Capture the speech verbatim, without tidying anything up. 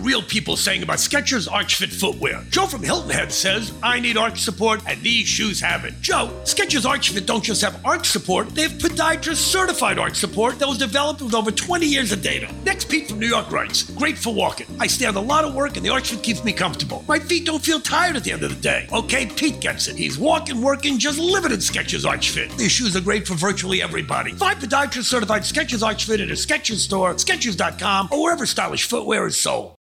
real people saying about Skechers Arch Fit footwear. Joe from Hilton Head says, I need arch support, and these shoes have it. Joe, Skechers Arch Fit don't just have arch support, they have podiatrist-certified arch support that was developed with over twenty years of data. Next, Pete from New York writes, great for walking. I stand a lot of work, and the Arch Fit keeps me comfortable. My feet don't feel tired at the end of the day. Okay, Pete gets it. He's walking, working, just living in Skechers Arch Fit. These shoes are great for virtually everybody. Find podiatrist-certified Skechers Arch Fit at a Skechers store, Skechers dot com, or wherever stylish footwear is sold.